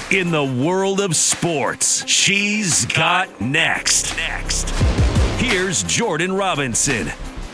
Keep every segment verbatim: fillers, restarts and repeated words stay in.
In the world of sports, she's got next. Next. Here's Jordan Robinson.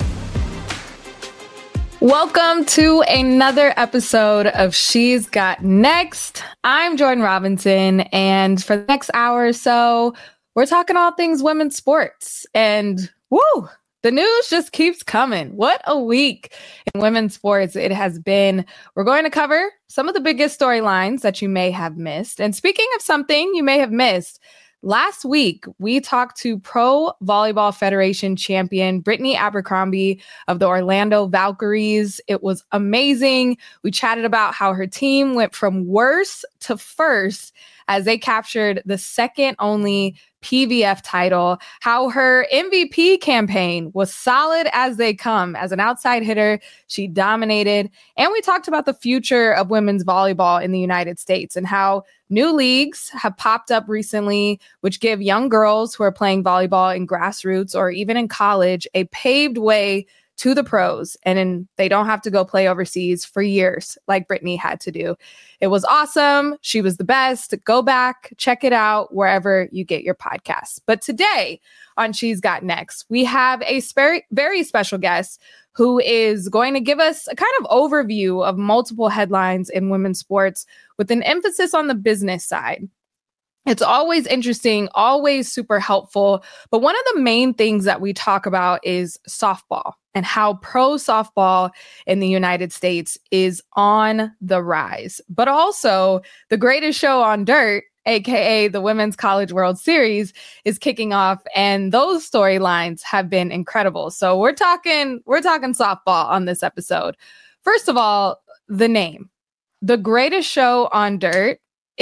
Welcome to another episode of She's Got Next. I'm Jordan Robinson, and for the next hour or so, we're talking all things women's sports. And woo, the news just keeps coming. What a week in women's sports it has been. We're going to cover some of the biggest storylines that you may have missed. And speaking of something you may have missed, last week, we talked to Pro Volleyball Federation champion Brittany Abercrombie of the Orlando Valkyries. It was amazing. We chatted about how her team went from worst to first as they captured the second only P V F title, how her M V P campaign was solid as they come. As an outside hitter, she dominated. And we talked about the future of women's volleyball in the United States and how new leagues have popped up recently, which give young girls who are playing volleyball in grassroots or even in college a paved way to the pros, and then they don't have to go play overseas for years like Brittany had to do. It was awesome. She was the best. Go back, check it out wherever you get your podcasts. But today on She's Got Next, we have a very, very special guest who is going to give us a kind of overview of multiple headlines in women's sports with an emphasis on the business side. It's always interesting, always super helpful. But one of the main things that we talk about is softball and how pro softball in the United States is on the rise. But also the greatest show on dirt, A K A the Women's College World Series, is kicking off. And those storylines have been incredible. So we're talking, we're talking softball on this episode. First of all, the name. The greatest show on dirt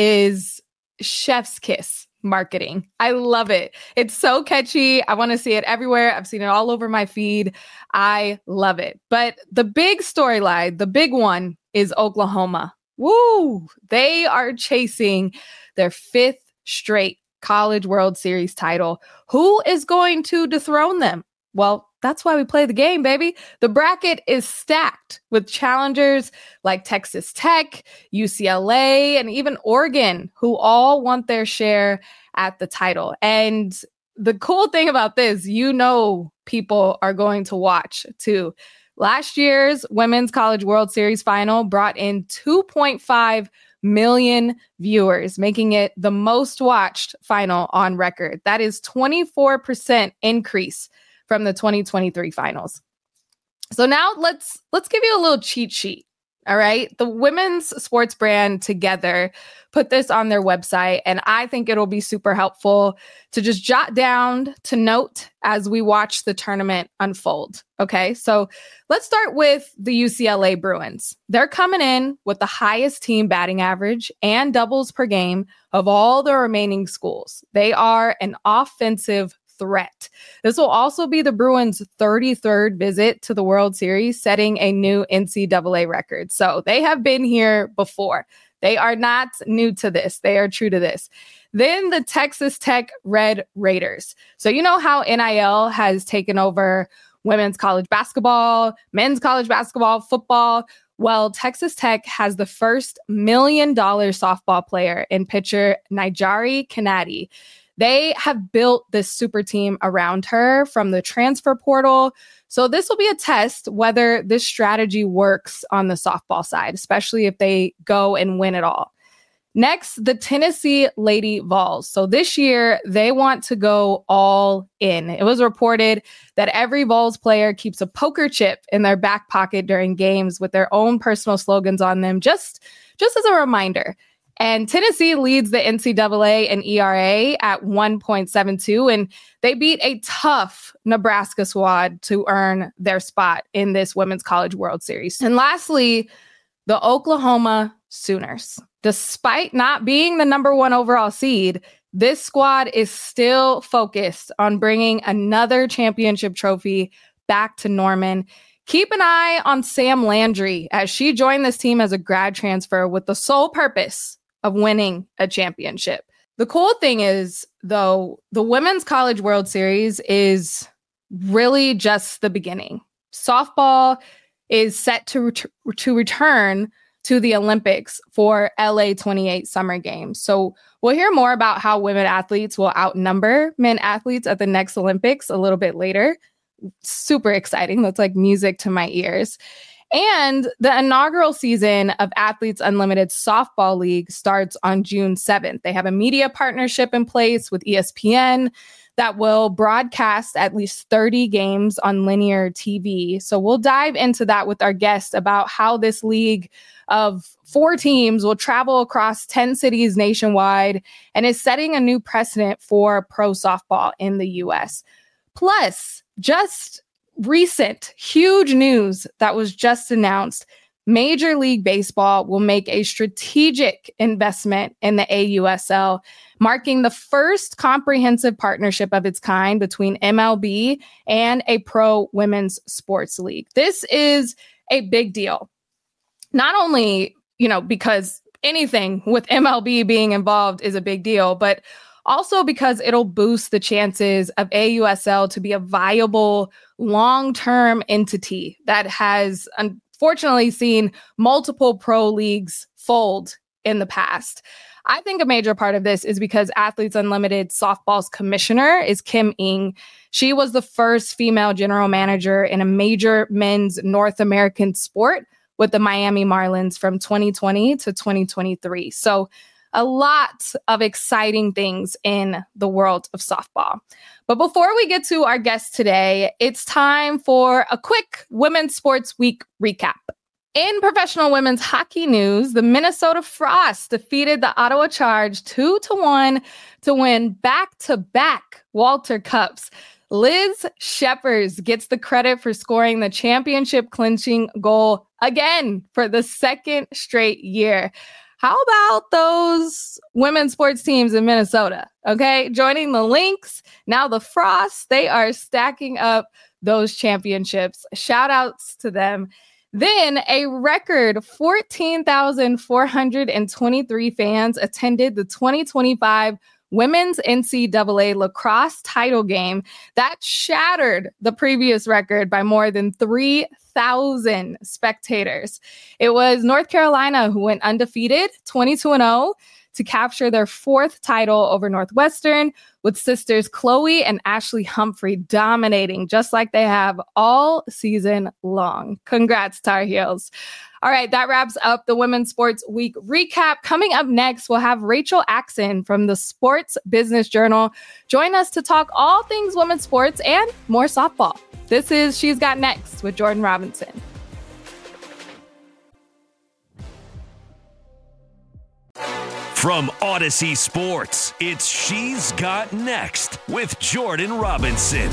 is chef's kiss marketing. I love it. It's so catchy. I want to see it everywhere. I've seen it all over my feed. I love it. But the big storyline, the big one is Oklahoma. Woo! They are chasing their fifth straight College World Series title. Who is going to dethrone them? Well, that's why we play the game, baby. The bracket is stacked with challengers like Texas Tech, U C L A, and even Oregon, who all want their share at the title. And the cool thing about this, you know, people are going to watch too. Last year's Women's College World Series final brought in two point five million viewers, making it the most watched final on record. That is twenty-four percent increase from the twenty twenty-three finals. So now let's let's give you a little cheat sheet. All right. The women's sports brand Together put this on their website, and I think it'll be super helpful to just jot down to note as we watch the tournament unfold. Okay. So let's start with the U C L A Bruins. They're coming in with the highest team batting average and doubles per game of all the remaining schools. They are an offensive threat. This will also be the Bruins' thirty-third visit to the World Series, setting a new N C double A record. So they have been here before. They are not new to this. They are true to this. Then the Texas Tech Red Raiders. So you know how N I L has taken over women's college basketball, men's college basketball, football. Well, Texas Tech has the first million dollar softball player in pitcher Nijari Kennedy. They have built this super team around her from the transfer portal. So this will be a test whether this strategy works on the softball side, especially if they go and win it all. Next, the Tennessee Lady Vols. So this year, they want to go all in. It was reported that every Vols player keeps a poker chip in their back pocket during games with their own personal slogans on them, just, just as a reminder. And Tennessee leads the N C double A in E R A at one point seven two, and they beat a tough Nebraska squad to earn their spot in this Women's College World Series. And lastly, the Oklahoma Sooners. Despite not being the number one overall seed, this squad is still focused on bringing another championship trophy back to Norman. Keep an eye on Sam Landry as she joined this team as a grad transfer with the sole purpose of winning a championship. The cool thing is, though, the Women's College World Series is really just the beginning. Softball is set to ret- to return to the Olympics for L A twenty-eight Summer Games. So we'll hear more about how women athletes will outnumber men athletes at the next Olympics a little bit later. Super exciting. That's like music to my ears. And the inaugural season of Athletes Unlimited Softball League starts on June seventh. They have a media partnership in place with E S P N that will broadcast at least thirty games on linear T V. So we'll dive into that with our guest about how this league of four teams will travel across ten cities nationwide and is setting a new precedent for pro softball in the U S. Plus, just recent huge news that was just announced. Major League Baseball will make a strategic investment in the A U S L, marking the first comprehensive partnership of its kind between M L B and a pro women's sports league. This is a big deal. Not only, you know, because anything with M L B being involved is a big deal, but also because it'll boost the chances of A U S L to be a viable long-term entity that has unfortunately seen multiple pro leagues fold in the past. I think a major part of this is because Athletes Unlimited Softball's commissioner is Kim Ng. She was the first female general manager in a major men's North American sport with the Miami Marlins from twenty twenty to twenty twenty-three. So a lot of exciting things in the world of softball. But before we get to our guest today, it's time for a quick Women's Sports Week recap. In professional women's hockey news, the Minnesota Frost defeated the Ottawa Charge two to one to win back-to-back Walter Cups. Liz Sheppers gets the credit for scoring the championship-clinching goal again for the second straight year. How about those women's sports teams in Minnesota? Okay, joining the Lynx, now the Frost, they are stacking up those championships. Shout outs to them. Then a record fourteen thousand four hundred twenty-three fans attended the twenty twenty-five Women's N C double A lacrosse title game that shattered the previous record by more than three thousand spectators. It was North Carolina who went undefeated, twenty-two and oh, to capture their fourth title over Northwestern, with sisters Chloe and Ashley Humphrey dominating just like they have all season long. Congrats, Tar Heels. All right, that wraps up the Women's Sports Week recap. Coming up next, we'll have Rachel Axon from the Sports Business Journal join us to talk all things women's sports and more softball. This is She's Got Next with Jordan Robinson. From Odyssey Sports, it's She's Got Next with Jordan Robinson.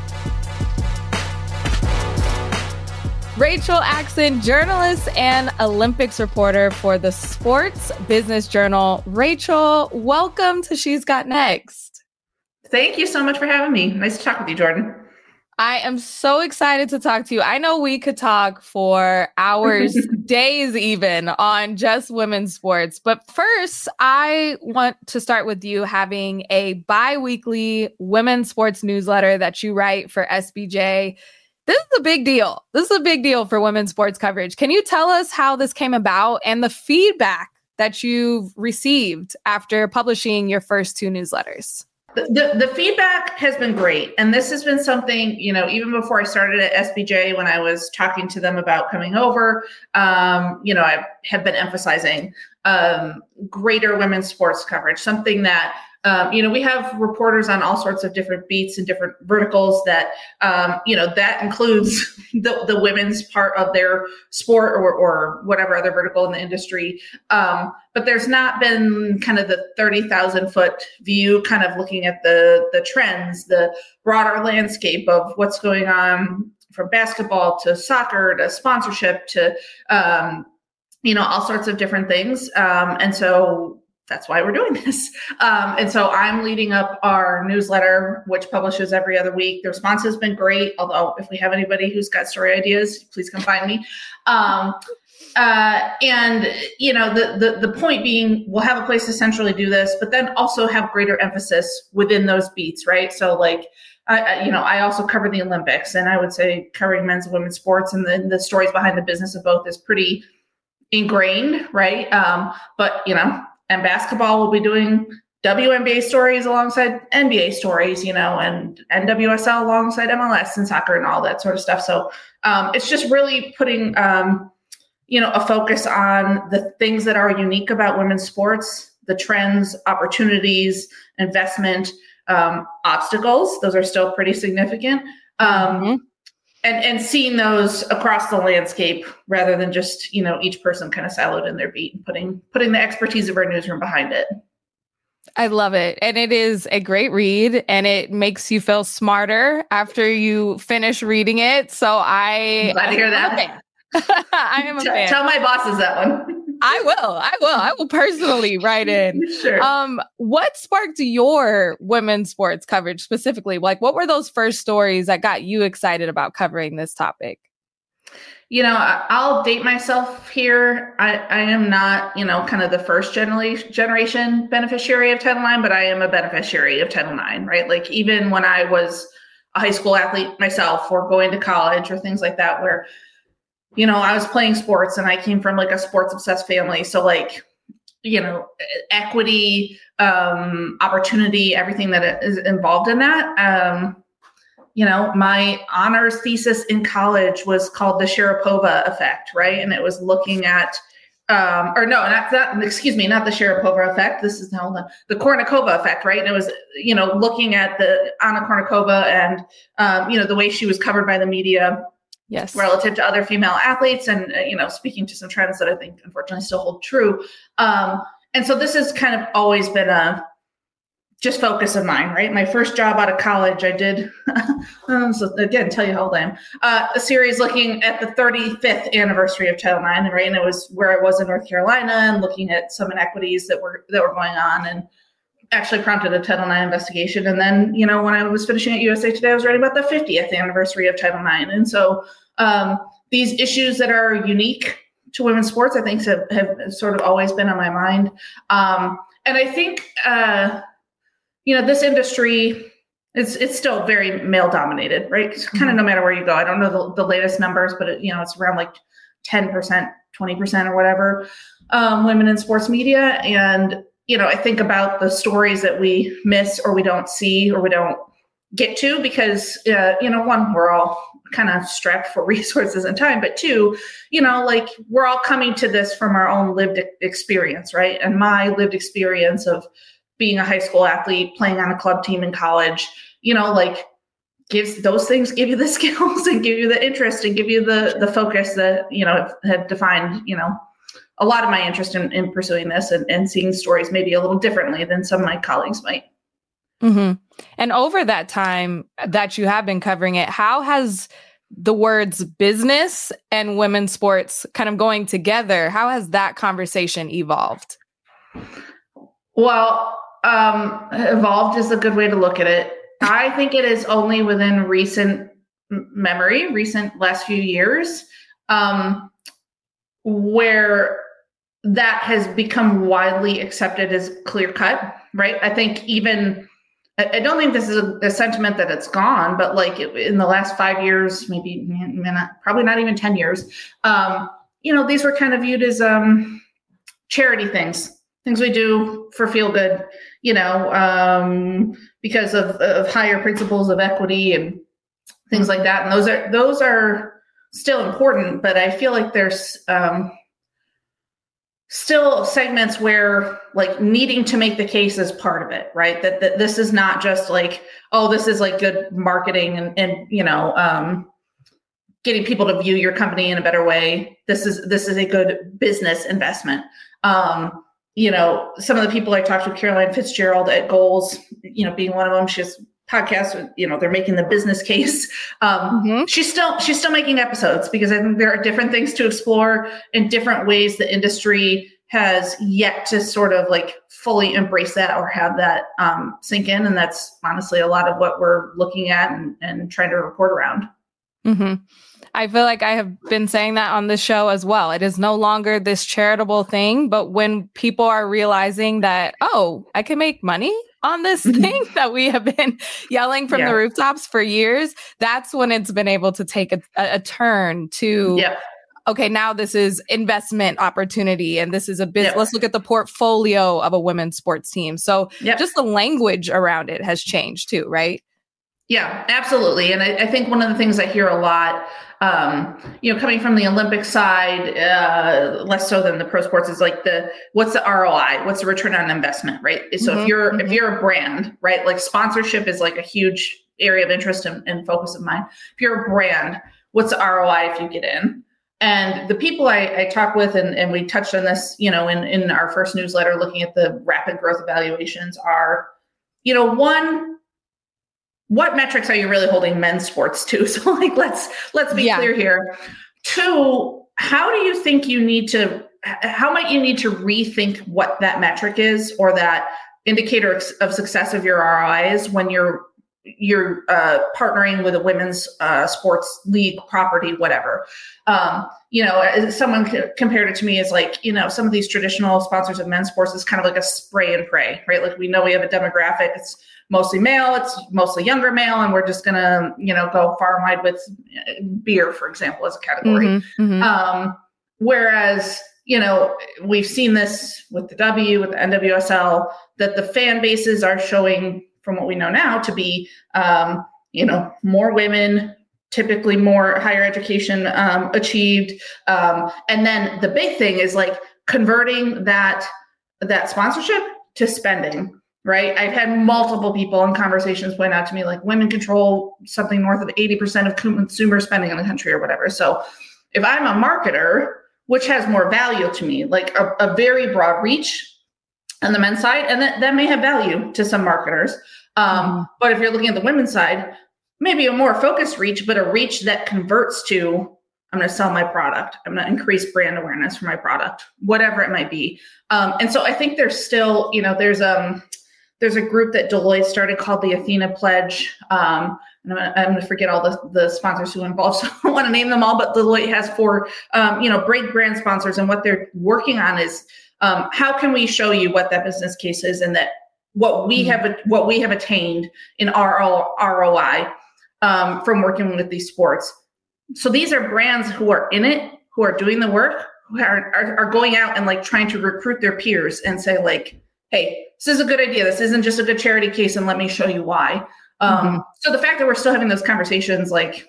Rachel Axon, journalist and Olympics reporter for the Sports Business Journal. Rachel, welcome to She's Got Next. Thank you so much for having me. Nice to talk with you, Jordan. I am so excited to talk to you. I know we could talk for hours, days even, on just women's sports. But first, I want to start with you having a bi-weekly women's sports newsletter that you write for S B J. This is a big deal. This is a big deal for women's sports coverage. Can you tell us how this came about and the feedback that you've received after publishing your first two newsletters? The, the, the feedback has been great. And this has been something, you know, even before I started at S B J, when I was talking to them about coming over, um, you know, I have been emphasizing um, greater women's sports coverage, something that Um, you know, we have reporters on all sorts of different beats and different verticals that, um, you know, that includes the, the women's part of their sport or, or whatever other vertical in the industry. Um, but there's not been kind of the thirty thousand foot view, kind of looking at the, the trends, the broader landscape of what's going on from basketball to soccer to sponsorship to, um, you know, all sorts of different things. Um, and so that's why we're doing this. Um, and so I'm leading up our newsletter, which publishes every other week. The response has been great. Although if we have anybody who's got story ideas, please come find me. Um, uh, and, you know, the, the, the point being, we'll have a place to centrally do this, but then also have greater emphasis within those beats, right? So like, I, you know, I also cover the Olympics, and I would say covering men's and women's sports and the, the stories behind the business of both is pretty ingrained, right? Um, but, you know, and basketball will be doing W N B A stories alongside N B A stories, you know, and N W S L alongside M L S and soccer and all that sort of stuff. So um, it's just really putting, um, you know, a focus on the things that are unique about women's sports, the trends, opportunities, investment, um, obstacles. Those are still pretty significant. Um, mm-hmm. And, and seeing those across the landscape rather than just, you know, each person kind of siloed in their beat and putting putting the expertise of our newsroom behind it. I love it. And it is a great read and it makes you feel smarter after you finish reading it. So I I'm glad to hear that. I am a T- fan. Tell my bosses that one. I will. I will. I will personally write in. Sure. Um, what sparked your women's sports coverage specifically? Like, what were those first stories that got you excited about covering this topic? You know, I'll date myself here. I, I am not, you know, kind of the first generation generation beneficiary of Title nine, but I am a beneficiary of Title nine, right? Like even when I was a high school athlete myself or going to college or things like that, where you know, I was playing sports and I came from like a sports obsessed family. So like, you know, equity, um, opportunity, everything that is involved in that. Um, you know, my honors thesis in college was called the Sharapova effect, right? And it was looking at, um, or no, not that, excuse me, not the Sharapova effect. This is now the, the Kournikova effect, right? And it was, you know, looking at the Anna Kournikova and, um, you know, the way she was covered by the media. Yes. Relative to other female athletes and, uh, you know, speaking to some trends that I think unfortunately still hold true. Um, and so this has kind of always been a just focus of mine, right? My first job out of college, I did, um, so again, tell you how old I am, uh, a series looking at the thirty-fifth anniversary of Title nine, and right, and it was where I was in North Carolina and looking at some inequities that were that were going on and actually prompted a Title nine investigation. And then, you know, when I was finishing at U S A Today, I was writing about the fiftieth anniversary of Title nine. And so um, these issues that are unique to women's sports, I think have, have sort of always been on my mind. Um, and I think, uh, you know, this industry, it's it's still very male dominated, right? It's kind of no matter where you go. I don't know the, the latest numbers, but it, you know, it's around like ten percent, twenty percent or whatever, um, women in sports media. And you know, I think about the stories that we miss or we don't see or we don't get to because, uh, you know, one, we're all kind of strapped for resources and time, but two, you know, like we're all coming to this from our own lived experience, right? And my lived experience of being a high school athlete, playing on a club team in college, you know, like gives those things give you the skills and give you the interest and give you the the focus that, you know, have defined, you know, a lot of my interest in, in pursuing this and, and seeing stories maybe a little differently than some of my colleagues might. Mm-hmm. And over that time that you have been covering it, how has the words business and women's sports kind of going together, how has that conversation evolved? Well, um, evolved is a good way to look at it. I think it is only within recent memory, recent last few years, um, where that has become widely accepted as clear cut, right? I think even, I don't think this is a, a sentiment that it's gone, but like it, in the last five years, maybe not, probably not even ten years, um, you know, these were kind of viewed as um, charity things, things we do for feel good, you know, um, because of, of higher principles of equity and things like that. And those are, those are still important, but I feel like there's, um, still segments where like needing to make the case is part of it, right? That, that this is not just like, oh, this is like good marketing and, and you know, um, getting people to view your company in a better way. This is, this is a good business investment. Um, you know, some of the people I talked to, Caroline Fitzgerald at Goals, you know, being one of them, she has podcasts, you know, they're making the business case. Um, mm-hmm. She's still, she's still making episodes because I think there are different things to explore in different ways the industry has yet to sort of like fully embrace that or have that um, sink in. And that's honestly a lot of what we're looking at and, and trying to report around. Mm-hmm. I feel like I have been saying that on this show as well. It is no longer this charitable thing, but when people are realizing that, oh, I can make money on this thing that we have been yelling from yeah. the rooftops for years, that's when it's been able to take a, a turn to, yeah. okay, now this is investment opportunity and this is a business. Yep. Let's look at the portfolio of a women's sports team. So yep. just the language around it has changed too, right? Yeah, absolutely. And I, I think one of the things I hear a lot, um, you know, coming from the Olympic side, uh, less so than the pro sports, is like the, what's the R O I? What's the return on investment, right? So Mm-hmm, if you're, mm-hmm. if you're a brand, right, like sponsorship is like a huge area of interest and, and focus of mine. If you're a brand, what's the R O I if you get in? And the people I, I talk with, and, and we touched on this, you know, in, in our first newsletter, looking at the rapid growth evaluations are, you know, one, what metrics are you really holding men's sports to? So like, let's, let's be yeah. clear here. Two, how do you think you need to, how might you need to rethink what that metric is or that indicator of success of your R O I is when you're, you're uh, partnering with a women's uh, sports league, property, whatever. Um, you know, someone c- compared it to me as like, you know, some of these traditional sponsors of men's sports is kind of like a spray and pray, right? Like we know we have a demographic, it's mostly male, it's mostly younger male, and we're just gonna, you know, go far and wide with beer, for example, as a category. Mm-hmm, mm-hmm. Um, whereas, you know, we've seen this with the W, with the N W S L, that the fan bases are showing, from what we know now, to be, um, you know, more women, typically more higher education um, achieved. Um, and then the big thing is like converting that, that sponsorship to spending. Right. I've had multiple people in conversations point out to me, like, women control something north of eighty percent of consumer spending in the country or whatever. So if I'm a marketer, which has more value to me, like a, a very broad reach on the men's side, and that, that may have value to some marketers. Um, mm-hmm. But if you're looking at the women's side, maybe a more focused reach, but a reach that converts to, I'm going to sell my product. I'm going to increase brand awareness for my product, whatever it might be. Um, and so I think there's still, you know, there's, um, There's a group that Deloitte started called the Athena Pledge. Um, and I'm, I'm going to forget all the, the sponsors who are involved, so I don't want to name them all, but Deloitte has four, um, you know, great brand sponsors. And what they're working on is um, how can we show you what that business case is and that what we have, what we have attained in our R O I um, from working with these sports. So these are brands who are in it, who are doing the work, who are, are, are going out and like trying to recruit their peers and say like, hey, this is a good idea. This isn't just a good charity case, and let me show you why. Um, mm-hmm. So the fact that we're still having those conversations, like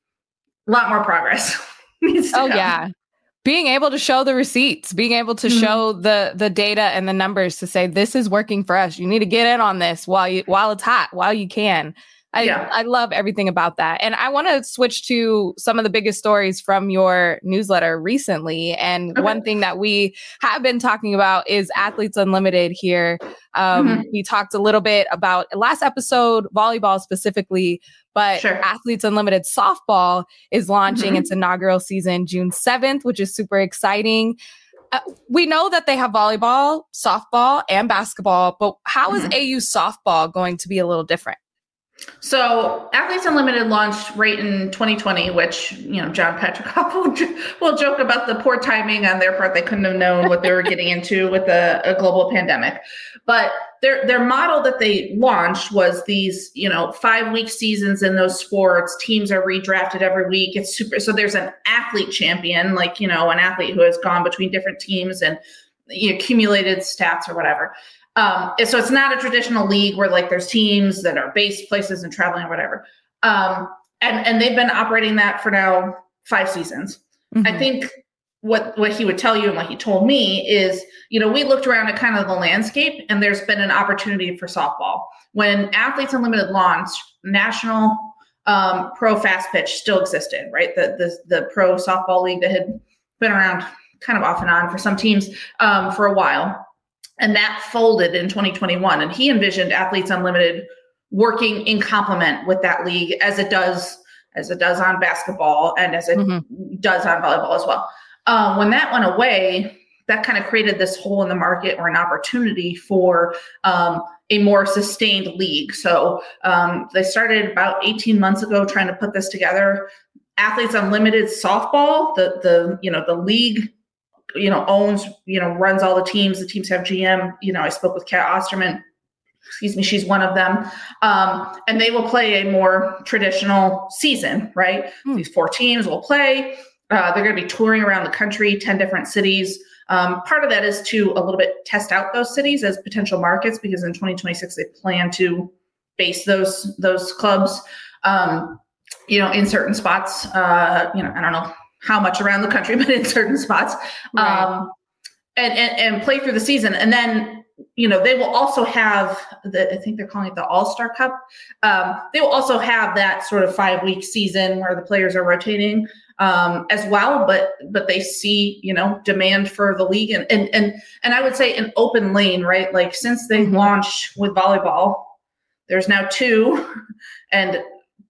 a lot more progress needs to Oh come. yeah. Being able to show the receipts, being able to mm-hmm. show the the data and the numbers to say, this is working for us. You need to get in on this while you while it's hot, while you can. I, yeah. I love everything about that. And I want to switch to some of the biggest stories from your newsletter recently. And okay. one thing that we have been talking about is Athletes Unlimited here. Um, mm-hmm. We talked a little bit about last episode, volleyball specifically, but sure. Athletes Unlimited softball is launching mm-hmm. its inaugural season June seventh, which is super exciting. Uh, we know that they have volleyball, softball, and basketball, but how mm-hmm. is A U softball going to be a little different? So Athletes Unlimited launched right in twenty twenty, which, you know, John Petrikoff will, will joke about the poor timing on their part. They couldn't have known what they were getting into with a, a global pandemic. But their their model that they launched was these, you know, five week seasons in those sports. Teams are redrafted every week. It's super. So there's an athlete champion, like, you know, an athlete who has gone between different teams and you know, accumulated stats or whatever. Um, and so it's not a traditional league where like there's teams that are based places and traveling or whatever. Um, and, and they've been operating that for now five seasons. Mm-hmm. I think what, what he would tell you and what he told me is, you know, we looked around at kind of the landscape and there's been an opportunity for softball. When Athletes Unlimited launched, National um, Pro Fast Pitch still existed, right? The, the, the pro softball league that had been around kind of off and on for some teams um, for a while. And that folded in twenty twenty-one. And he envisioned Athletes Unlimited working in complement with that league as it does, as it does on basketball and as it mm-hmm. does on volleyball as well. Um, when that went away, that kind of created this hole in the market or an opportunity for um, a more sustained league. So um, they started about eighteen months ago trying to put this together. Athletes Unlimited softball, the the you know the league, you know, owns, you know, runs all the teams. The teams have G M. You know, I spoke with Kat Osterman. Excuse me, she's one of them. Um, and they will play a more traditional season, right? Mm. These four teams will play. Uh, they're going to be touring around the country, ten different cities. Um, part of that is to a little bit test out those cities as potential markets, because in twenty twenty-six they plan to base those those clubs, um, you know, in certain spots. Uh, you know, I don't know how much around the country, but in certain spots, Right. um, and, and and play through the season, and then. You know, they will also have the, I think they're calling it the All-Star Cup. Um, they will also have that sort of five-week season where the players are rotating um, as well. But but they see, you know, demand for the league, and and and and I would say an open lane, right? Like since they Mhm. launched with volleyball, there's now two, and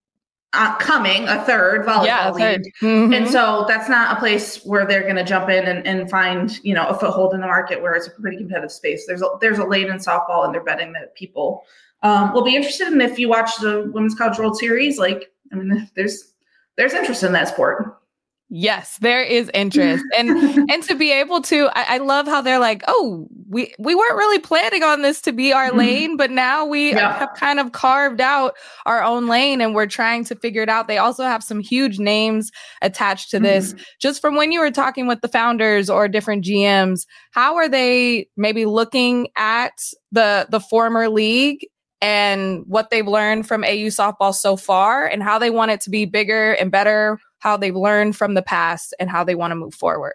uh, coming a third volleyball Yeah, league. third. Mhm. And so that's not a place where they're going to jump in and, and find, you know, a foothold in the market where it's a pretty competitive space. There's a, there's a lane in softball, and they're betting that people um, will be interested. And if you watch the Women's College World Series, like, I mean, there's there's interest in that sport. Yes, there is interest. And and to be able to, I, I love how they're like, oh, we, we weren't really planning on this to be our Mhm. lane, but now we Yeah. have kind of carved out our own lane and we're trying to figure it out. They also have some huge names attached to this. Mhm. Just from when you were talking with the founders or different G Ms, how are they maybe looking at the the former league and what they've learned from A U softball so far and how they want it to be bigger and better, how they've learned from the past and how they want to move forward?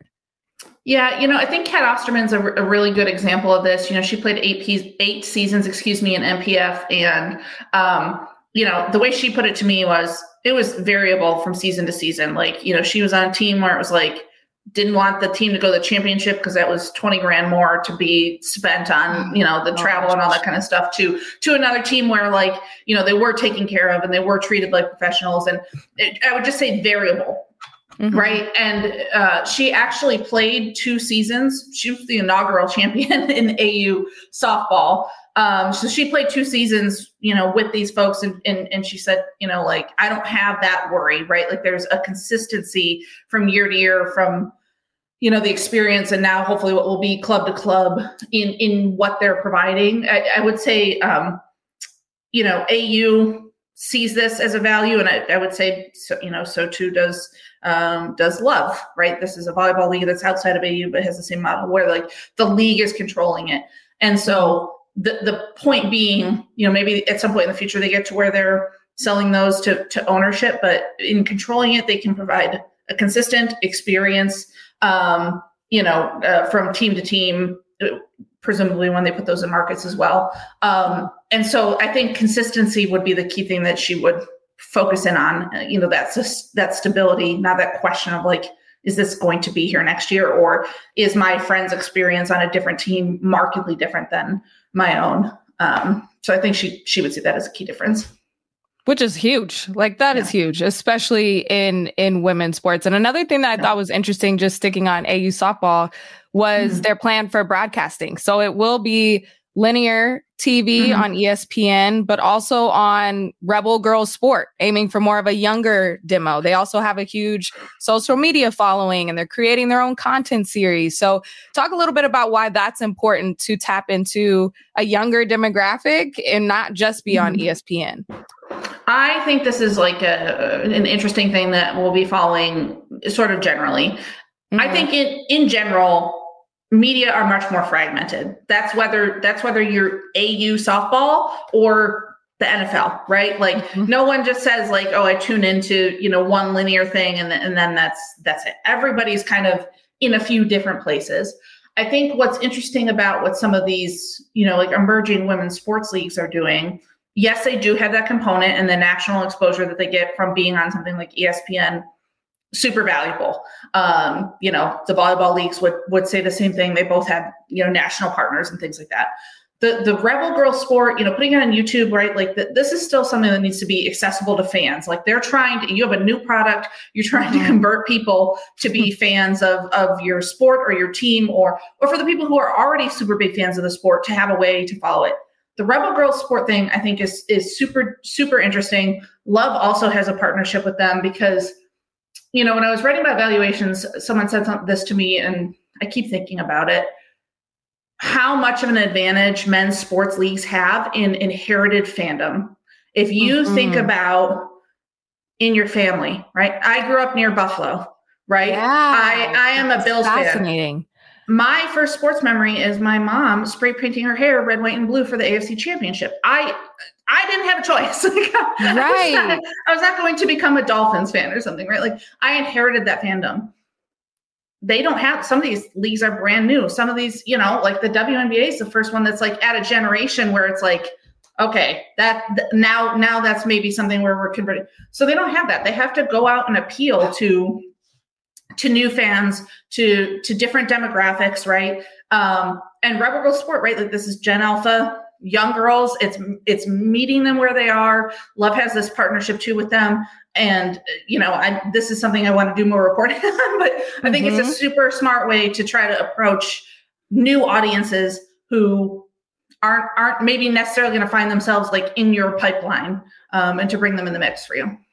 Yeah, you know, I think Kat Osterman's a, a really good example of this. You know, she played eight P- eight seasons, excuse me, in M P F, and um, you know, the way she put it to me was it was variable from season to season. Like, you know, she was on a team where it was like didn't want the team to go to the championship because that was twenty grand more to be spent on, you know, the travel and all that kind of stuff, to to another team where, like, you know, they were taken care of and they were treated like professionals. And it, I would just say variable. Mhm. Right. And uh, she actually played two seasons. She was the inaugural champion in A U softball. Um, so she played two seasons, you know, with these folks. And, and, and she said, you know, like, I don't have that worry, right? Like there's a consistency from year to year from, you know, the experience, and now hopefully what will be club to club in, in what they're providing. I, I would say, um, you know, A U sees this as a value. And I, I would say, so, you know, so too does Um, does Love, right? This is a volleyball league that's outside of A U, but has the same model where, like, the league is controlling it. And so the the point being, you know, maybe at some point in the future they get to where they're selling those to, to ownership, but in controlling it, they can provide a consistent experience, um, you know, uh, from team to team, presumably when they put those in markets as well. Um, and so I think consistency would be the key thing that she would focus in on. You know, that's just that stability, not that question of like, is this going to be here next year, or is my friend's experience on a different team markedly different than my own? Um, so I think she she would see that as a key difference. Which is huge. Like that Yeah. is huge, especially in in women's sports. And another thing that I Yeah. thought was interesting, just sticking on A U softball, was Mhm. their plan for broadcasting. So it will be linear T V Mhm. on E S P N, but also on Rebel Girls Sport, aiming for more of a younger demo. They also have a huge social media following and they're creating their own content series. So talk a little bit about why that's important to tap into a younger demographic and not just be on Mhm. E S P N. I think this is like a, an interesting thing that we'll be following sort of generally. I Mhm. think in, in general, media are much more fragmented. That's whether that's whether you're A U softball or the N F L, right? Like Mhm. no one just says like, oh, I tune into, you know, one linear thing and, th- and then that's that's it. Everybody's kind of in a few different places. I think what's interesting about what some of these, you know, like emerging women's sports leagues are doing, yes, they do have that component and the national exposure that they get from being on something like E S P N. Super valuable. Um, you know, the volleyball leagues would would say the same thing. They both have, you know, national partners and things like that. The the Rebel Girl Sport, you know, putting it on YouTube, right? Like the, this is still something that needs to be accessible to fans. Like they're trying to, you have a new product, you're trying Mhm. to convert people to be fans of of your sport or your team, or or for the people who are already super big fans of the sport to have a way to follow it. The Rebel Girls Sport thing, I think, is is super, super interesting. Love also has a partnership with them because, you know, when I was writing about valuations, someone said something, this to me, and I keep thinking about it. How much of an advantage men's sports leagues have in inherited fandom. If you Mhm. think about in your family, right? I grew up near Buffalo. right? Yeah, I, I am a Bills fascinating. fan. My first sports memory is my mom spray painting her hair red, white, and blue for the A F C Championship. I I didn't have a choice. Like, right. I was, not, I was not going to become a Dolphins fan or something, right? Like I inherited that fandom. They don't have, some of these leagues are brand new. Some of these, you know, like the W N B A is the first one that's like at a generation where it's like, okay, that now, now that's maybe something where we're converting. So they don't have that. They have to go out and appeal to to new fans, to to different demographics, right? Um, and Rebel Girl Sport, right? Like this is Gen Alpha, young girls. It's it's meeting them where they are. Love has this partnership too with them, and you know, I this is something I want to do more reporting on. But I think mm-hmm. it's a super smart way to try to approach new audiences who aren't aren't maybe necessarily going to find themselves like in your pipeline, um, and to bring them in the mix for you.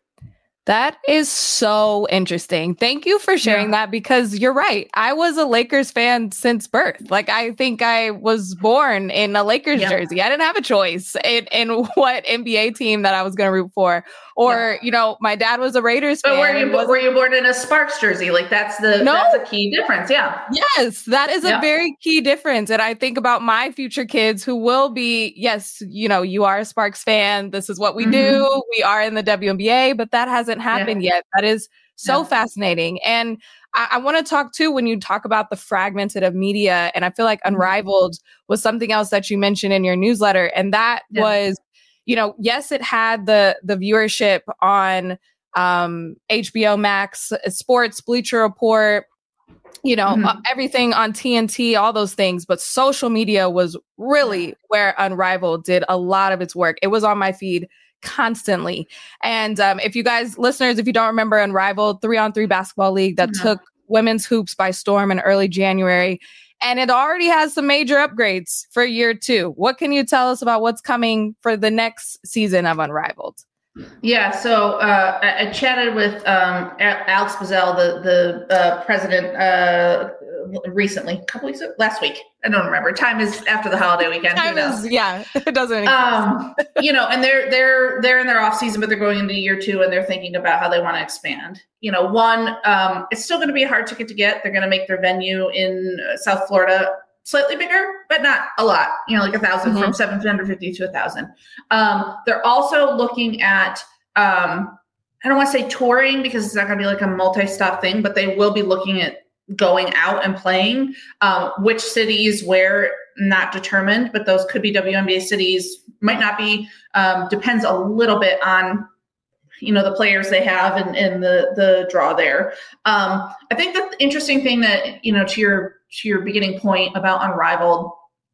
That is so interesting. Thank you for sharing yeah. that, because you're right. I was a Lakers fan since birth. Like, I think I was born in a Lakers yeah. jersey. I didn't have a choice in, in what N B A team that I was going to root for. Or, yeah. you know, my dad was a Raiders but fan. Were you, were you born in a Sparks jersey? Like, that's the no? that's a key difference. Yeah. Yes, that is yeah. a very key difference. And I think about my future kids who will be, yes, you know, you are a Sparks fan. This is what we mm-hmm. do. We are in the W N B A, but that hasn't happened yeah. yet. That is so yeah. fascinating. And I, I want to talk too, when you talk about the fragmented of media, and I feel like Unrivaled was something else that you mentioned in your newsletter. And that yeah. was, you know, yes, it had the the viewership on um, H B O Max, Sports, Bleacher Report, you know, mm-hmm. everything on T N T, all those things. But social media was really where Unrivaled did a lot of its work. It was on my feed constantly. And um, if you guys, listeners, if you don't remember Unrivaled, three on three basketball league that mm-hmm. took women's hoops by storm in early January. And it already has some major upgrades for year two. What can you tell us about what's coming for the next season of Unrivaled? Yeah, so uh, I, I chatted with um, Alex Bazell, the the uh, president, uh, recently, a couple weeks ago, last week. I don't remember. Time is after the holiday weekend. Time is, yeah, it doesn't. Um, you know, and they're they're they're in their off season, but they're going into year two, and they're thinking about how they want to expand. You know, one, um, it's still going to be a hard ticket to get. They're going to make their venue in South Florida slightly bigger, but not a lot, you know, like a thousand mm-hmm. from seven hundred fifty to a thousand. Um, they're also looking at, um, I don't want to say touring because it's not going to be like a multi-stop thing, but they will be looking at going out and playing, um, which cities, where, not determined, but those could be W N B A cities, might not be, um, depends a little bit on, you know, the players they have and, and the, the draw there. Um, I think the interesting thing that, you know, to your, to your beginning point about Unrivaled,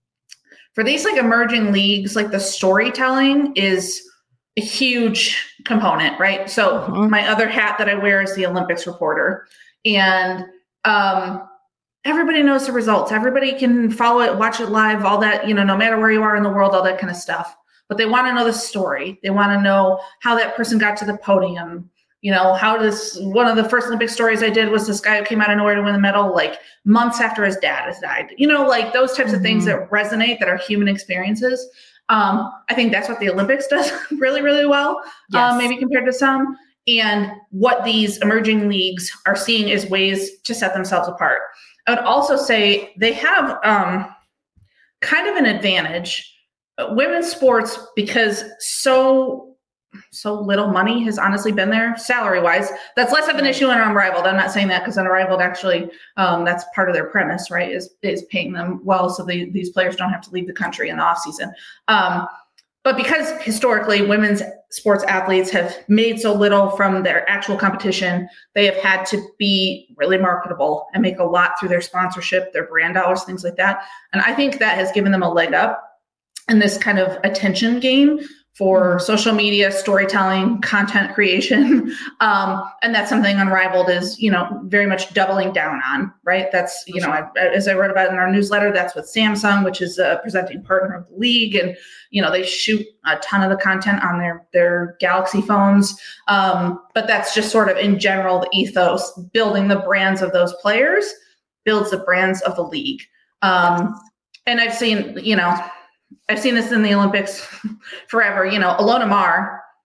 for these like emerging leagues, like the storytelling is a huge component, right? So mm-hmm. my other hat that I wear is the Olympics reporter, and um, everybody knows the results. Everybody can follow it, watch it live, all that, you know, no matter where you are in the world, all that kind of stuff. But they want to know the story. They want to know how that person got to the podium. You know, how does, one of the first Olympic stories I did was this guy who came out of nowhere to win the medal, like months after his dad has died. You know, like those types mm-hmm. of things that resonate, that are human experiences. Um, I think that's what the Olympics does really, really well, yes. um, maybe compared to some. And what these emerging leagues are seeing is ways to set themselves apart. I would also say they have um, kind of an advantage. Women's sports, because so so little money has honestly been there salary wise. That's less of an issue in Unrivaled. I'm not saying that because Unrivaled actually, um, that's part of their premise, right? Is is paying them well so they, these players don't have to leave the country in the off season. Um, but because historically women's sports athletes have made so little from their actual competition, they have had to be really marketable and make a lot through their sponsorship, their brand dollars, things like that. And I think that has given them a leg up in this kind of attention game for social media, storytelling, content creation. Um, and that's something Unrivaled is, you know, very much doubling down on, right? That's, you know, I, as I wrote about in our newsletter, that's with Samsung, which is a presenting partner of the league. And, you know, they shoot a ton of the content on their, their Galaxy phones. Um, but that's just sort of in general, the ethos, building the brands of those players builds the brands of the league. Um, and I've seen, you know, I've seen this in the Olympics forever. You know, Alona Mar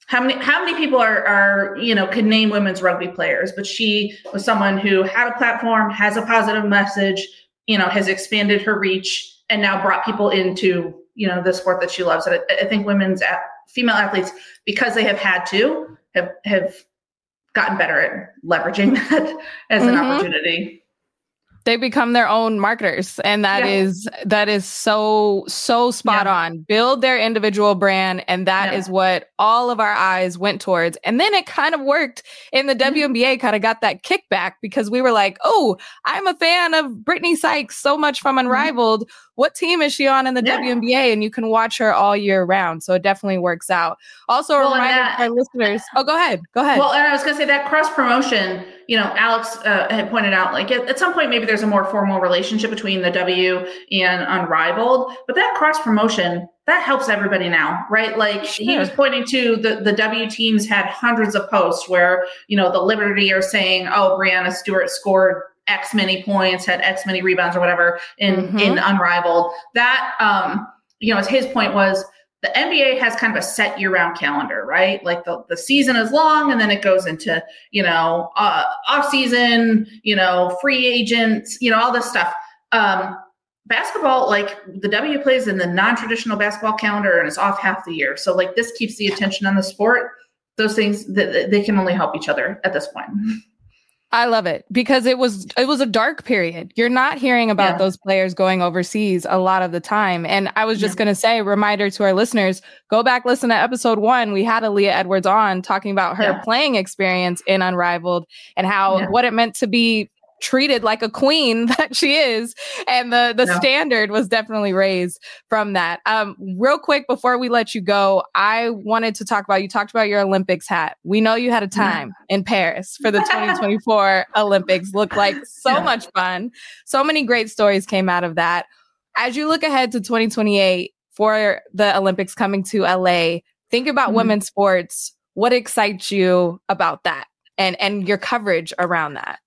How many how many people are are you know could name women's rugby players? But she was someone who had a platform, has a positive message, you know, has expanded her reach, and now brought people into you know the sport that she loves. And I, I think women's at, female athletes, because they have had to, have have gotten better at leveraging that as an mm-hmm. opportunity. They become their own marketers. And that yeah. is, that is so, so spot yeah. on. Build their individual brand. And that yeah. is what all of our eyes went towards. And then it kind of worked in the mm-hmm. W N B A, kind of got that kickback because we were like, oh, I'm a fan of Brittany Sykes so much from Unrivaled. Mm-hmm. What team is she on in the yeah. W N B A? And you can watch her all year round. So it definitely works out. Also, a well, reminder that, to our listeners. Oh, go ahead. Go ahead. Well, and I was going to say that cross promotion, you know, Alex uh, had pointed out, like at, at some point, maybe there's a more formal relationship between the W and Unrivaled, but that cross promotion, that helps everybody now, right? Like sure. he was pointing to the, the W teams had hundreds of posts where, you know, the Liberty are saying, oh, Breanna Stewart scored X many points, had X many rebounds or whatever in, mm-hmm. in Unrivaled. That, um, you know, as his point was, the N B A has kind of a set year-round calendar, right? Like the, the season is long and then it goes into, you know, uh, off-season, you know, free agents, you know, all this stuff. Um, basketball, like the W plays in the non-traditional basketball calendar and it's off half the year. So like this keeps the attention on the sport. Those things, that they can only help each other at this point. I love it because it was it was a dark period. You're not hearing about yeah. those players going overseas a lot of the time. And I was just yeah. going to say, reminder to our listeners, go back, listen to episode one. We had Aaliyah Edwards on talking about her yeah. playing experience in Unrivaled and how yeah. what it meant to be treated like a queen that she is. And the, the no. standard was definitely raised from that. Um, real quick, before we let you go, I wanted to talk about, you talked about your Olympics hat. We know you had a time yeah. in Paris for the twenty twenty-four Olympics. Looked like so yeah. much fun. So many great stories came out of that. As you look ahead to twenty twenty-eight for the Olympics coming to L A, think about mm-hmm. women's sports. What excites you about that and, and your coverage around that?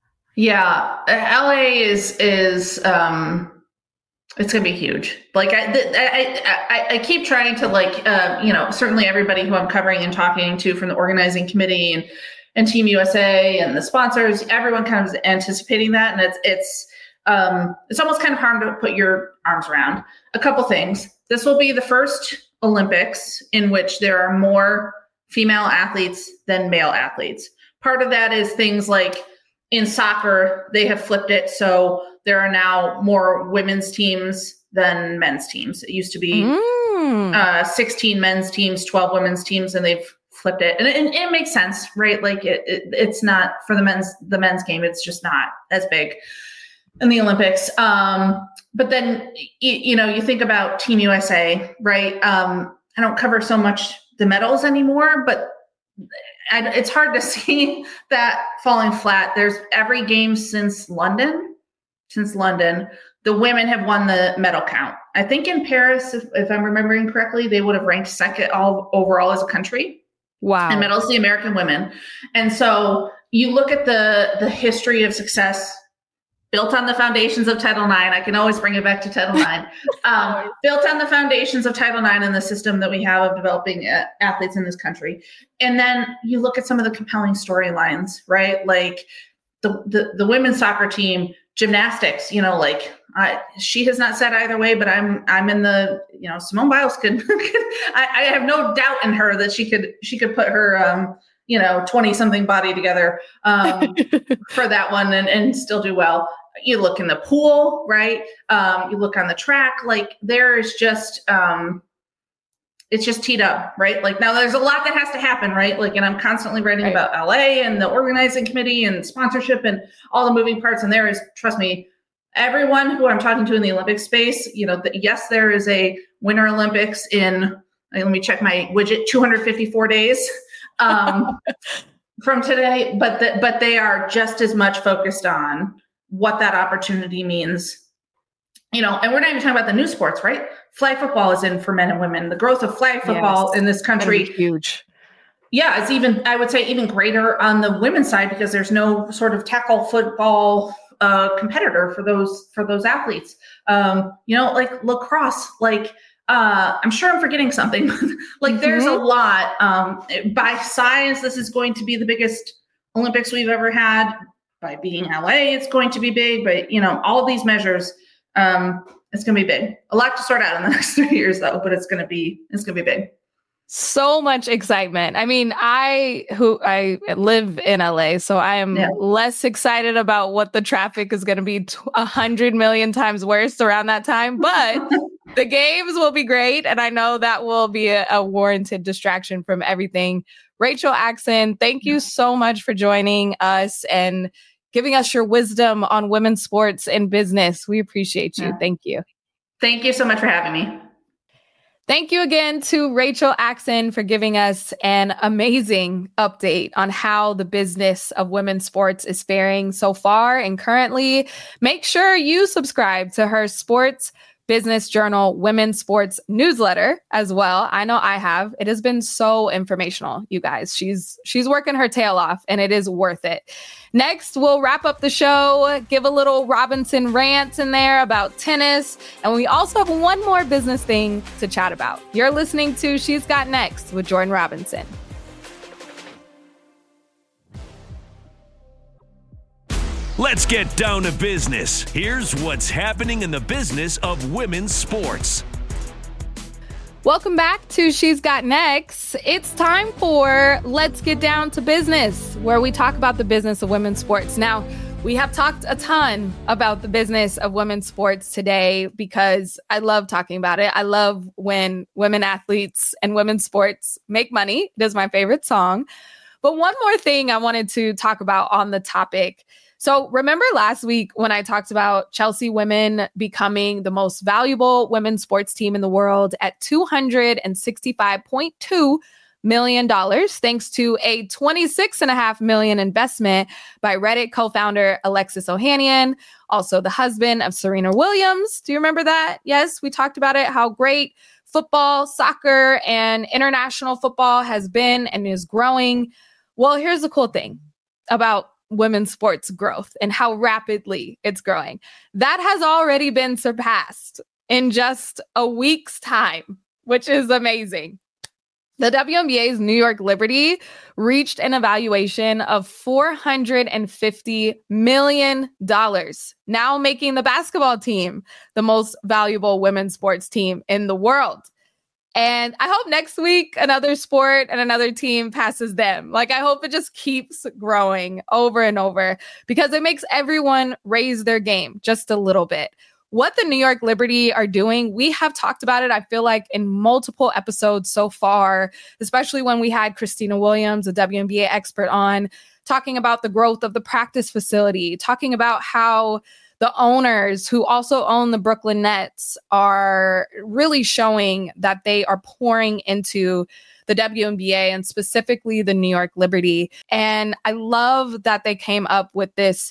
Yeah, L A is is um, it's gonna be huge. Like I, I, I, I keep trying to like uh, you know certainly everybody who I'm covering and talking to from the organizing committee and and Team U S A and the sponsors, everyone kind of is anticipating that, and it's it's um, it's almost kind of hard to put your arms around. A couple things. This will be the first Olympics in which there are more female athletes than male athletes. Part of that is things like in soccer, they have flipped it. So there are now more women's teams than men's teams. It used to be mm. uh, sixteen men's teams, twelve women's teams, and they've flipped it. And it, and it makes sense, right? Like it, it, it's not for the men's, the men's game. It's just not as big in the Olympics. Um, but then, you, you know, you think about Team U S A, right? Um, I don't cover so much the medals anymore, but I, it's hard to see that falling flat. There's every game since London, since London, the women have won the medal count. I think in Paris, if, if I'm remembering correctly, they would have ranked second all overall as a country. Wow. And medals, the American women. And so you look at the the history of success built on the foundations of Title nine. I can always bring it back to Title nine. Um, built on the foundations of Title nine and the system that we have of developing uh, athletes in this country. And then you look at some of the compelling storylines, right? Like the, the, the women's soccer team, gymnastics, you know, like I, she has not said either way, but I'm, I'm in the, you know, Simone Biles could, I, I have no doubt in her that she could, she could put her, um, you know, twenty something body together um, for that one and, and still do well. You look in the pool, right? Um, you look on the track, like there is just, um, it's just teed up, right? Like now there's a lot that has to happen, right? Like, and I'm constantly writing right. about L A and the organizing committee and sponsorship and all the moving parts. And there is, trust me, everyone who I'm talking to in the Olympic space, you know, the, yes, there is a Winter Olympics in, let me check my widget, two hundred fifty-four days um, from today, but the, but they are just as much focused on what that opportunity means, you know, and we're not even talking about the new sports, right? Flag football is in for men and women. The growth of flag football yes, in this country, huge. Yeah, it's even, I would say even greater on the women's side because there's no sort of tackle football uh, competitor for those, for those athletes. Um, you know, like lacrosse, like Uh, I'm sure I'm forgetting something. like mm-hmm. There's a lot. Um, by size, this is going to be the biggest Olympics we've ever had. By being L A, it's going to be big. But, you know, all of these measures, um, it's going to be big. A lot to sort out in the next three years, though. But it's going to be it's going to be big. So much excitement. I mean, I who I live in L A, so I am yeah. less excited about what the traffic is going to be a hundred million times worse around that time. But the games will be great, and I know that will be a, a warranted distraction from everything. Rachel Axon, thank you so much for joining us and giving us your wisdom on women's sports and business. We appreciate you. Yeah. Thank you. Thank you so much for having me. Thank you again to Rachel Axon for giving us an amazing update on how the business of women's sports is faring so far and currently. Make sure you subscribe to her Sports Business Journal Women's Sports newsletter as well. I know I have. It has been so informational, you guys. She's she's working her tail off, and it is worth it. Next, we'll wrap up the show, give a little Robinson rant in there about tennis, and we also have one more business thing to chat about. You're listening to She's Got Next with Jordan Robinson. Let's get down to business. Here's what's happening in the business of women's sports. Welcome back to She's Got Next. It's time for Let's Get Down to Business, where we talk about the business of women's sports. Now, we have talked a ton about the business of women's sports today because I love talking about it. I love when women athletes and women's sports make money. It is my favorite song. But one more thing I wanted to talk about on the topic. So remember last week when I talked about Chelsea women becoming the most valuable women's sports team in the world at two hundred sixty-five point two million dollars, thanks to a twenty-six point five million dollars investment by Reddit co-founder Alexis Ohanian, also the husband of Serena Williams. Do you remember that? Yes, we talked about it, how great football, soccer, and international football has been and is growing. Well, here's the cool thing about women's sports growth and how rapidly it's growing. That has already been surpassed in just a week's time, which is amazing. The W N B A's New York Liberty reached an evaluation of four hundred fifty million dollars, now making the basketball team the most valuable women's sports team in the world. And I hope next week another sport and another team passes them. Like, I hope it just keeps growing over and over because it makes everyone raise their game just a little bit. What the New York Liberty are doing, we have talked about it, I feel like, in multiple episodes so far, especially when we had Christina Williams, a W N B A expert, on talking about the growth of the practice facility, talking about how the owners who also own the Brooklyn Nets are really showing that they are pouring into the W N B A and specifically the New York Liberty. And I love that they came up with this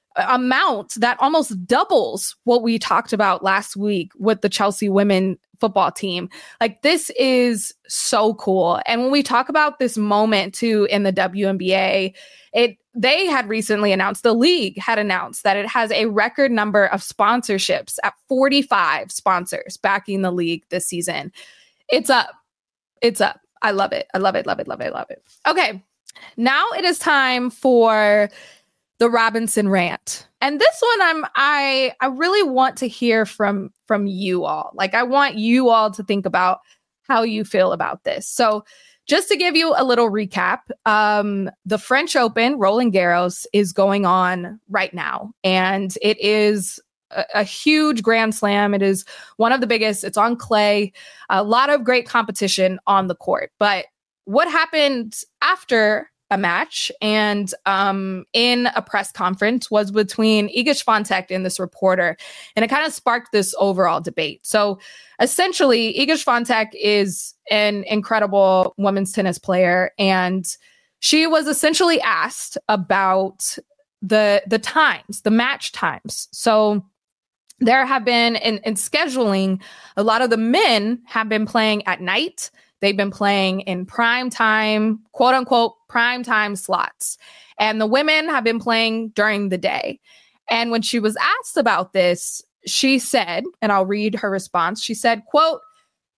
amount that almost doubles what we talked about last week with the Chelsea women football team. Like, this is so cool. And when we talk about this moment too in the W N B A, it they had recently announced, the league had announced that it has a record number of sponsorships at forty-five sponsors backing the league this season. It's up. It's up. I love it. I love it. Love it. Love it. Love it. Okay. Now it is time for the Robinson rant. And this one I'm I I really want to hear from from you all. Like, I want you all to think about how you feel about this. So just to give you a little recap, um, the French Open, Roland Garros, is going on right now. And it is a, a huge Grand Slam. It is one of the biggest. It's on clay. A lot of great competition on the court. But what happened after a match and um, in a press conference was between Iga Swiatek and this reporter. And it kind of sparked this overall debate. So essentially, Iga Swiatek is an incredible women's tennis player. And she was essentially asked about the, the times, the match times. So there have been, in, in scheduling, a lot of the men have been playing at night. They've been playing in prime time, quote unquote, prime time slots. And the women have been playing during the day. And when she was asked about this, she said, and I'll read her response. She said, quote,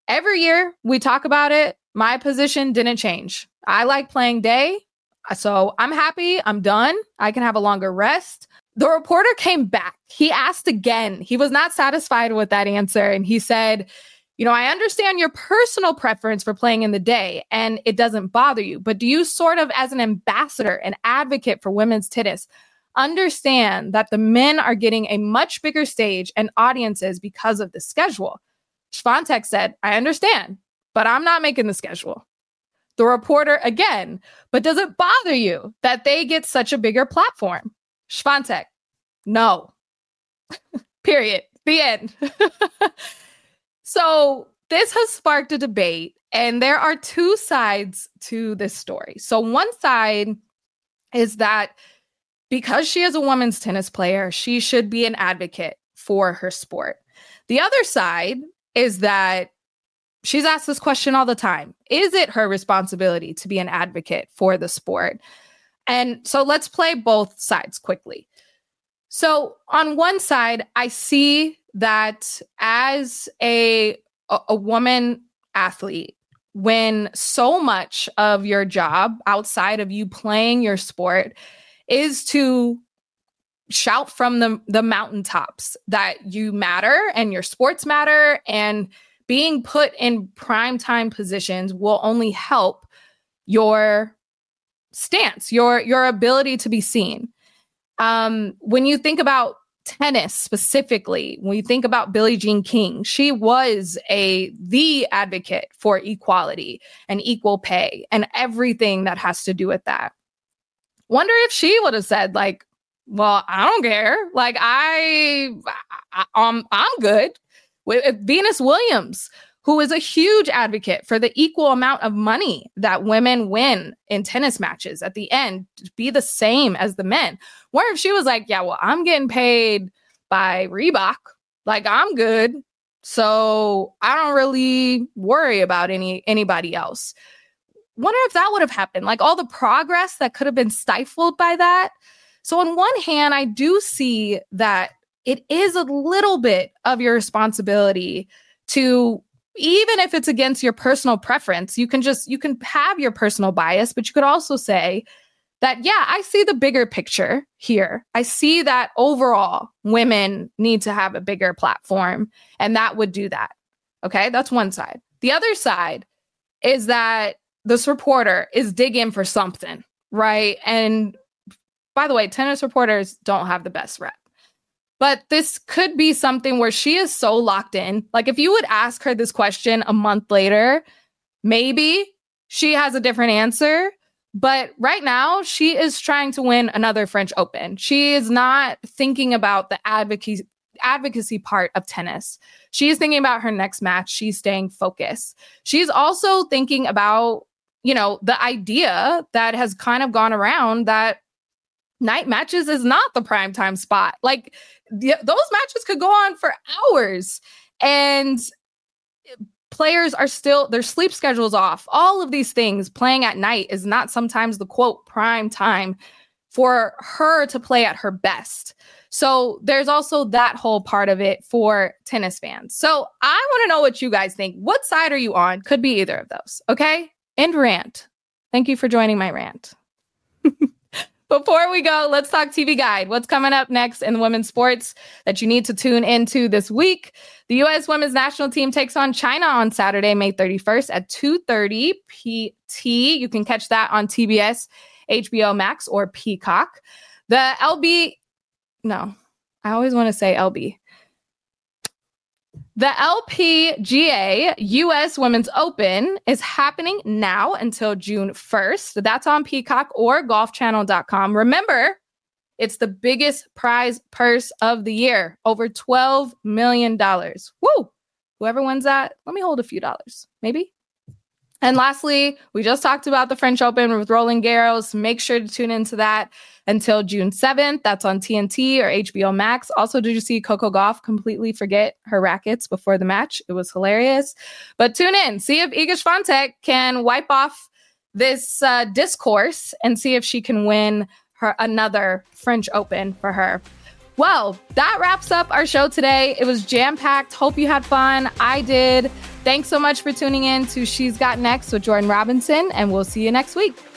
every year we talk about it. My position didn't change. I like playing day. So I'm happy. I'm done. I can have a longer rest. The reporter came back. He asked again. He was not satisfied with that answer. And he said, you know, I understand your personal preference for playing in the day and it doesn't bother you, but do you sort of, as an ambassador, an advocate for women's tennis, understand that the men are getting a much bigger stage and audiences because of the schedule? Swiatek said, I understand, but I'm not making the schedule. The reporter again, but does it bother you that they get such a bigger platform? Swiatek, no. Period. The end. So this has sparked a debate, and there are two sides to this story. So one side is that because she is a women's tennis player, she should be an advocate for her sport. The other side is that she's asked this question all the time. Is it her responsibility to be an advocate for the sport? And so let's play both sides quickly. So on one side, I see that as a, a, a woman athlete, when so much of your job outside of you playing your sport is to shout from the, the mountaintops that you matter and your sports matter, and being put in primetime positions will only help your stance, your, your ability to be seen. Um, when you think about tennis specifically, when you think about Billie Jean King, she was a the advocate for equality and equal pay and everything that has to do with that. Wonder if she would have said, like, well, I don't care. Like, I, I um, I'm good. With Venus Williams, who is a huge advocate for the equal amount of money that women win in tennis matches at the end, to be the same as the men. Where if she was like, yeah, well, I'm getting paid by Reebok, like I'm good, so I don't really worry about any anybody else. Wonder if that would have happened, like all the progress that could have been stifled by that. So on one hand, I do see that it is a little bit of your responsibility to, even if it's against your personal preference, you can just, you can have your personal bias, but you could also say that, yeah, I see the bigger picture here. I see that overall women need to have a bigger platform, and that would do that. Okay, that's one side. The other side is that this reporter is digging for something, right? And by the way, tennis reporters don't have the best rep. But this could be something where she is so locked in. Like if you would ask her this question a month later, maybe she has a different answer. But right now, she is trying to win another French Open. She is not thinking about the advocacy, advocacy part of tennis. She is thinking about her next match. She's staying focused. She's also thinking about, you know, the idea that has kind of gone around that night matches is not the primetime spot. Like the, those matches could go on for hours, and players are still, their sleep schedules off. All of these things, playing at night is not sometimes the quote prime time for her to play at her best. So there's also that whole part of it for tennis fans. So I want to know what you guys think. What side are you on? Could be either of those. Okay. End rant. Thank you for joining my rant. Before we go, let's talk T V Guide. What's coming up next in women's sports that you need to tune into this week? The U S women's national team takes on China on Saturday, May thirty-first at two thirty P T. You can catch that on T B S, H B O Max, or Peacock. The L B, no, I always want to say L B. The L P G A U S Women's Open is happening now until June first. That's on Peacock or golf channel dot com. Remember, it's the biggest prize purse of the year, over twelve million dollars. Woo! Whoever wins that, let me hold a few dollars, maybe. And lastly, we just talked about the French Open with Roland Garros. Make sure to tune into that until June seventh. That's on T N T or H B O Max. Also, did you see Coco Gauff completely forget her rackets before the match? It was hilarious. But tune in. See if Iga Swiatek can wipe off this uh, discourse and see if she can win her another French Open for her. Well, that wraps up our show today. It was jam-packed. Hope you had fun. I did. Thanks so much for tuning in to She's Got Next with Jordan Robinson, and we'll see you next week.